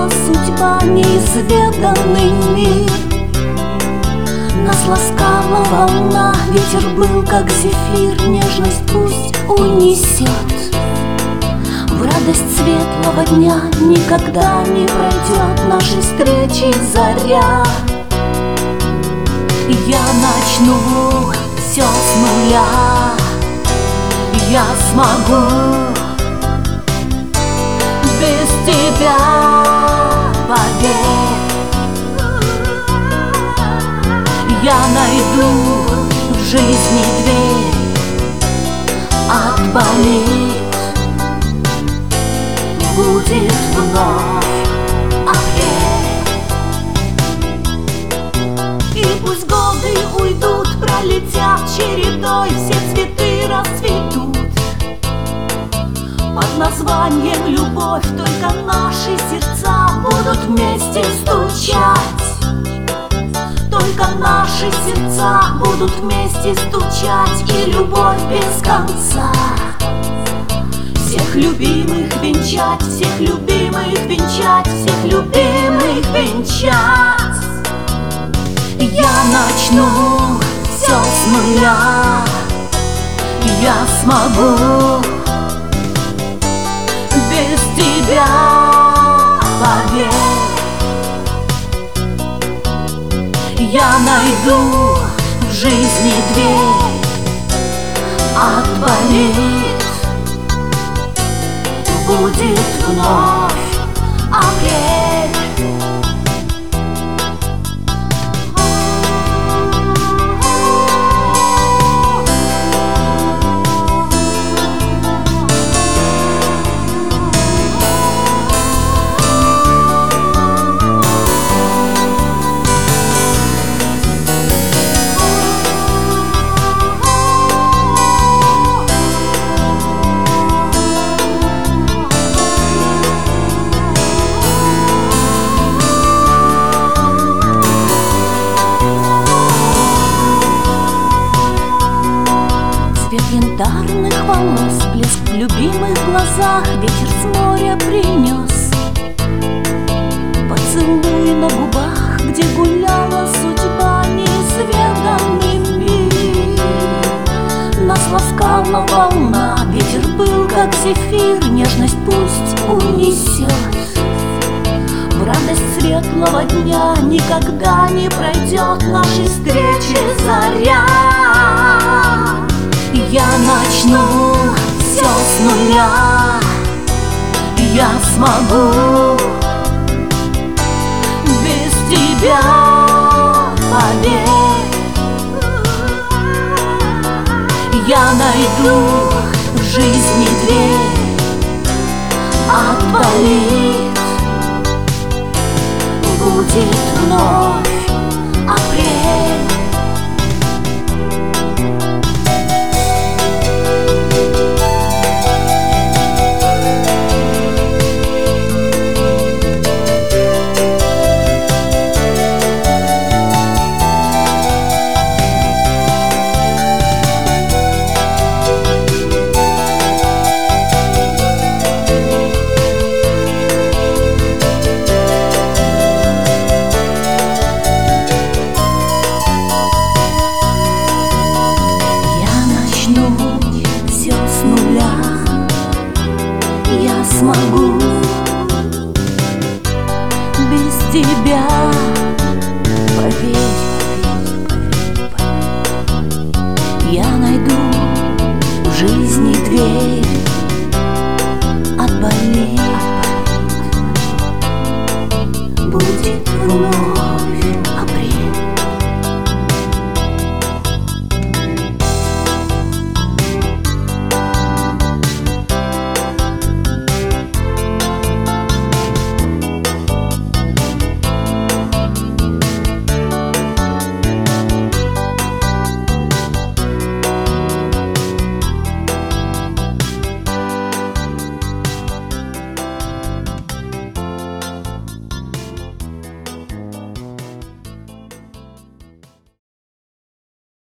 гуляла судьба, неизведанный мир. Нас ласкала волна, ветер был как зефир, нежность пусть унесет. В радость светлого дня никогда не пройдет нашей встречи заря. Я начну все с нуля, я смогу без тебя, поверь. Я найду в жизни дверь, отболит, будет вновь апрель. И пусть годы уйдут, пролетят чередой, все цветы расцветут под названием любовь. Только наши сердца будут вместе стучать. Только наши сердца будут вместе стучать, и любовь без конца. Всех любимых венчать, всех любимых венчать, всех любимых венчать. Я начну все с нуля, я смогу без тебя, поверь. Я найду в жизни дверь, отболит, будет вновь апрель. Цвет янтарных волос, блеск в любимых глазах, ветер с моря принес поцелуй на губах, где гуляла судьба, неизведанный мир. Нас ласкала волна, ветер был как зефир, нежность пусть унесет. В радость светлого дня никогда не пройдет нашей встречи заря. Я начну все с нуля, я смогу без тебя, поверь. Я найду в жизни дверь, отболит, будет вновь апрель. Все с нуля, я смогу без тебя, поверь, поверь, поверь. Я найду в жизни дверь, отболит, будет вновь.